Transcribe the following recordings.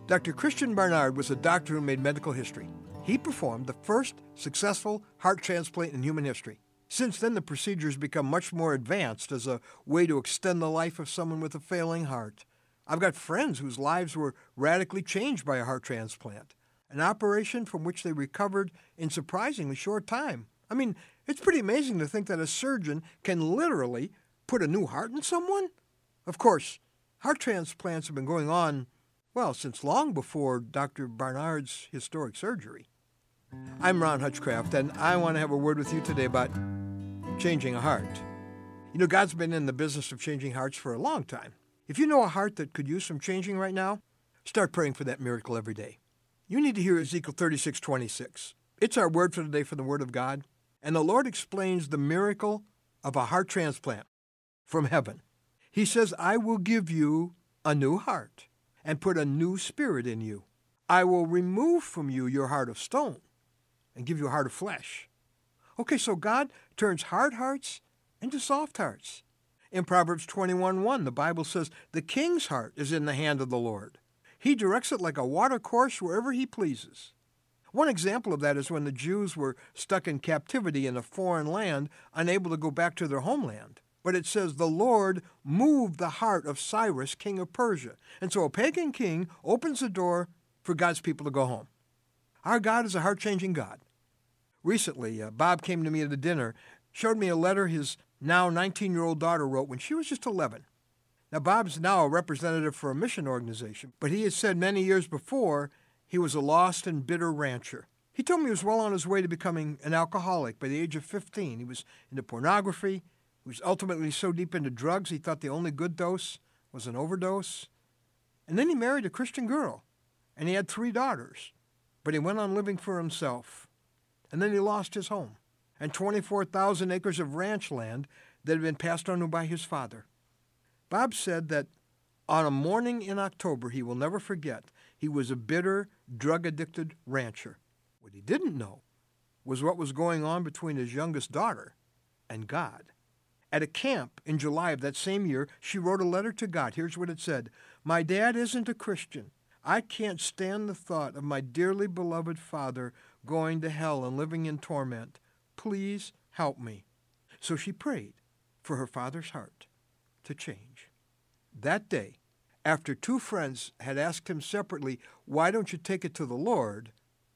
Dr. Christian Barnard was a doctor who made medical history. He performed the first successful heart transplant in human history. Since then, the procedure has become much more advanced as a way to extend the life of someone with a failing heart. I've got friends whose lives were radically changed by a heart transplant, an operation from which they recovered in surprisingly short time. I mean, it's pretty amazing to think that a surgeon can literally put a new heart in someone. Of course, heart transplants have been going on, well, since long before Dr. Barnard's historic surgery. I'm Ron Hutchcraft, and I want to have a word with you today about changing a heart. You know, God's been in the business of changing hearts for a long time. If you know a heart that could use some changing right now, start praying for that miracle every day. You need to hear Ezekiel 36:26. It's our word for today from the Word of God, and the Lord explains the miracle of a heart transplant from heaven. He says, I will give you a new heart and put a new spirit in you. I will remove from you your heart of stone and give you a heart of flesh. Okay, so God turns hard hearts into soft hearts. In Proverbs 21:1, the Bible says, the king's heart is in the hand of the Lord. He directs it like a watercourse wherever he pleases. One example of that is when the Jews were stuck in captivity in a foreign land, unable to go back to their homeland. But it says the Lord moved the heart of Cyrus, king of Persia. And so a pagan king opens the door for God's people to go home. Our God is a heart-changing God. Recently, Bob came to me at a dinner, showed me a letter his now 19-year-old daughter wrote when she was just 11. Now, Bob's now a representative for a mission organization, but he had said many years before he was a lost and bitter rancher. He told me he was well on his way to becoming an alcoholic by the age of 15. He was into pornography. He was ultimately so deep into drugs he thought the only good dose was an overdose. And then he married a Christian girl, and he had 3 daughters. But he went on living for himself. And then he lost his home and 24,000 acres of ranch land that had been passed on to him by his father. Bob said that on a morning in October he will never forget, he was a bitter, drug-addicted rancher. What he didn't know was what was going on between his youngest daughter and God. At a camp in July of that same year, she wrote a letter to God. Here's what it said. My dad isn't a Christian. I can't stand the thought of my dearly beloved father going to hell and living in torment. Please help me. So she prayed for her father's heart to change. That day, after 2 friends had asked him separately, why don't you take it to the Lord?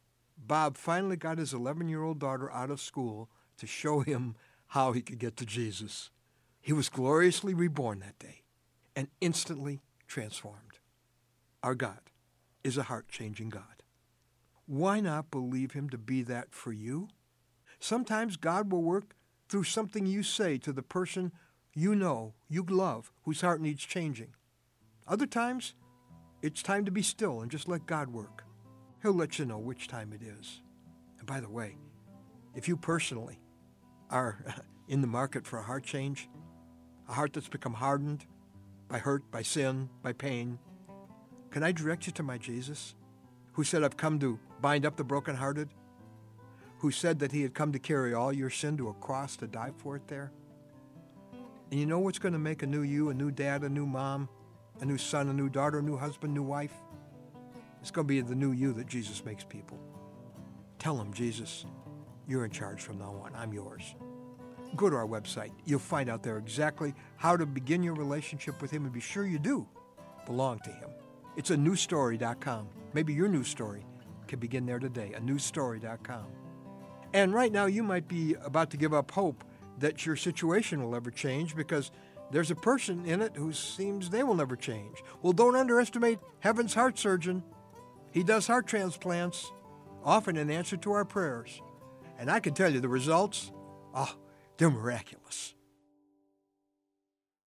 Bob finally got his 11-year-old daughter out of school to show him how he could get to Jesus. He was gloriously reborn that day and instantly transformed. Our God is a heart-changing God. Why not believe him to be that for you? Sometimes God will work through something you say to the person you know, you love, whose heart needs changing. Other times, it's time to be still and just let God work. He'll let you know which time it is. And by the way, if you personally are in the market for a heart change, a heart that's become hardened by hurt, by sin, by pain, can I direct you to my Jesus, who said, I've come to bind up the brokenhearted, who said that he had come to carry all your sin to a cross to die for it there? And you know what's going to make a new you, a new dad, a new mom, a new son, a new daughter, a new husband, new wife? It's going to be the new you that Jesus makes people. Tell him, Jesus, you're in charge from now on. I'm yours. Go to our website. You'll find out there exactly how to begin your relationship with him and be sure you do belong to him. It's anewstory.com. Maybe your new story can begin there today, anewstory.com. And right now you might be about to give up hope that your situation will ever change because there's a person in it who seems they will never change. Well, don't underestimate heaven's heart surgeon. He does heart transplants, often in answer to our prayers. And I can tell you the results, they're miraculous.